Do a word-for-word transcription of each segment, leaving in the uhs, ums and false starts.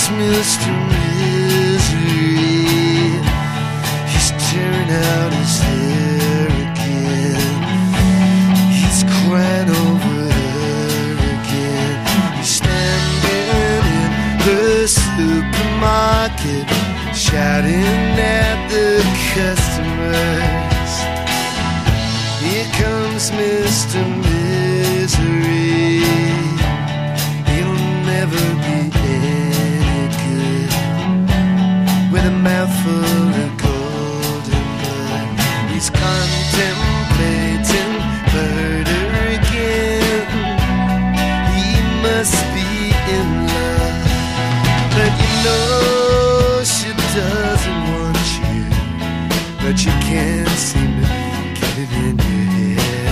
Mister Misery. He's tearing out his hair again. He's crying over her again. He's standing in the supermarket, shouting at the customers. Here comes Mister Misery. He'll never be any good with a mouthful of golden blood. He's contemplating murder again. He must be in love, but you know she doesn't want you, but you can't seem to get it in your head.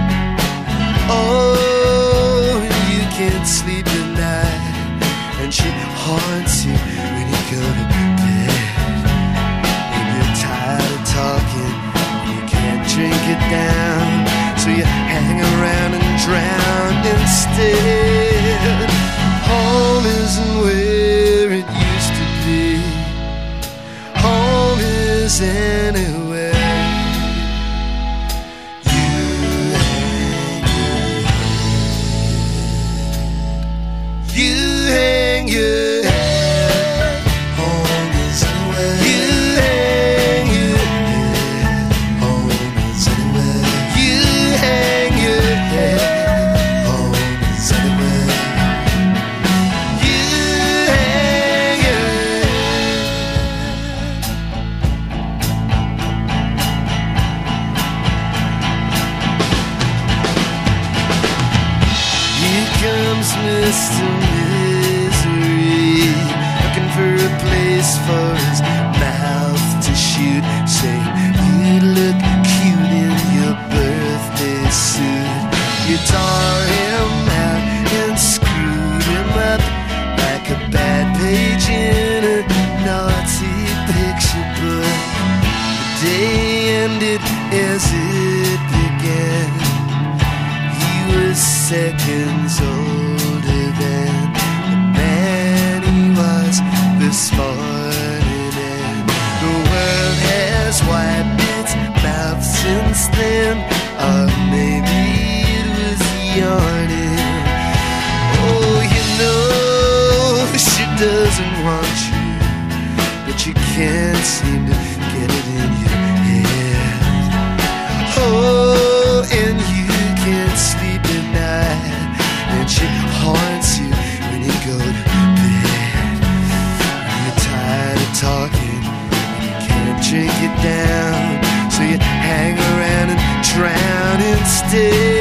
Oh, you can't sleep at night, and she haunts you when you go to bed. And you're tired of talking, you can't drink it down, so you hang around and drown instead. Home isn't where it used to be. Home is anywhere. You hang your head. Home is anywhere. You hang your head. Home is anywhere. You hang your head. Home is anywhere. You hang your head. Here comes Mister Misery, looking for a place for his mouth to shoot, saying, you look cute in your birthday suit. You tore him out and screwed him up like a bad page in a naughty picture book. The day ended as it began. He was seconds older than the man he was this morning, and the world has wiped its mouth since then, or maybe it was yawning. Oh, you know she doesn't want you, but you can't seem to get it in your head. Oh, and you can't sleep at night, and she haunts you when you go to bed. You're tired of talking, and you can't drink it down, so you hang around and drown instead.